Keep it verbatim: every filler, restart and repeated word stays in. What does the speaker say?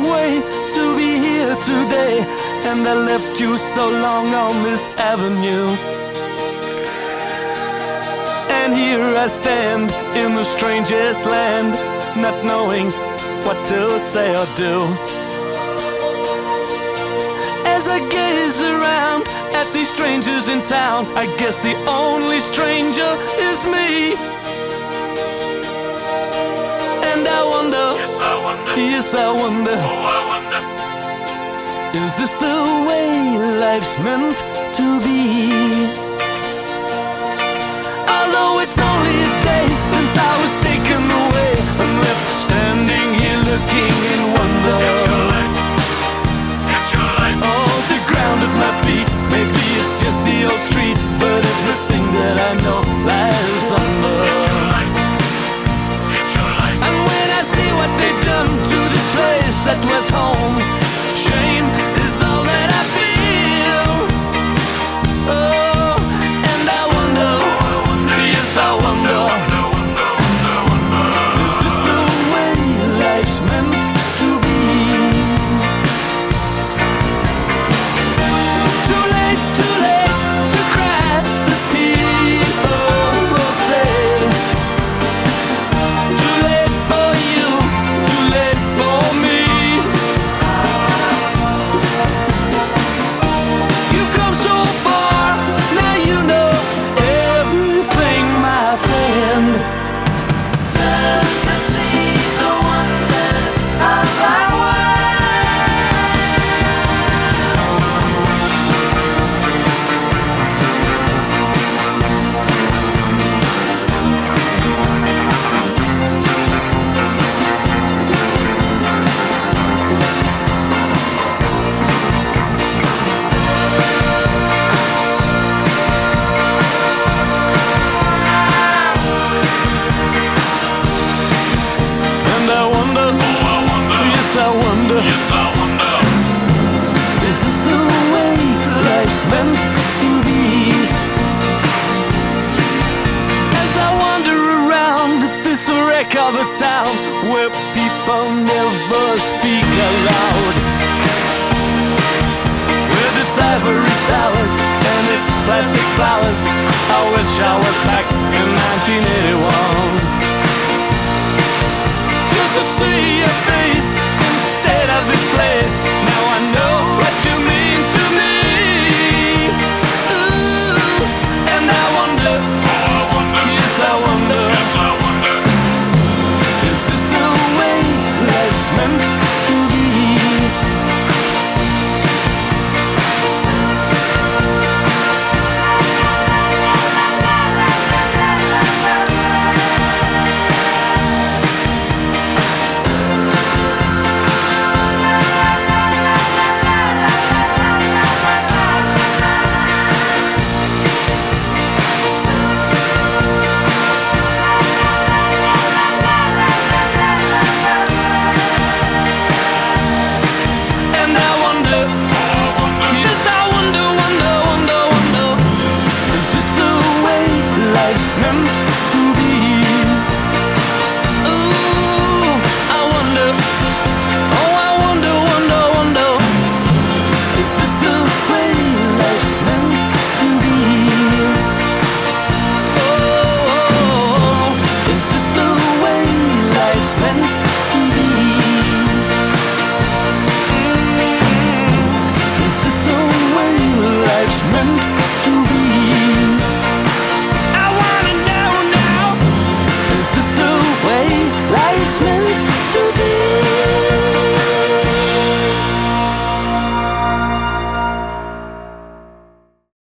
way to be here today, and I left you so long on this avenue. And here I stand in the strangest land, not knowing what to say or do. As I gaze around at these strangers in town, I guess the only stranger is me. And I wonder, Yes, I wonder. yes, I wonder, Oh, I wonder. is this the way life's meant to be? Although it's only a day since I was taken away and left standing here looking in wonder. Get your light. Get your light. Oh, the ground at my feet, maybe it's just the old street, but everything that I know lies under. Get your light. Get your light. And when I see what they've done to this place that was home, shame is all that I feel. Oh, and I wonder, yes, I wonder, is this the way life's meant to be? Too late, too late to cry, the people say. Too late for you, too late for me. You've come so far, now you know everything, my friend. Look and see the wonders of our And I wonder, Oh, I wonder. yes, I wonder, Yes, I wonder. is this the way life's meant to be? As I wander around this wreck of a town where people never speak aloud, with its ivory towers and its plastic flowers, I wish I was back in nineteen eighty-one. Just to see your face instead of this place. Now I know what you mean to me. Ooh, and I wonder, Oh, I wonder. yes, I wonder, Yes, I wonder. is this the way life's meant to be? And I wonder, yes, I wonder, wonder, wonder, wonder, is this the way life's meant to be? Ooh, I wonder, oh, I wonder, wonder, wonder, is this the way life's meant to be? Oh, is this the way life's meant to be? Is this the way life's meant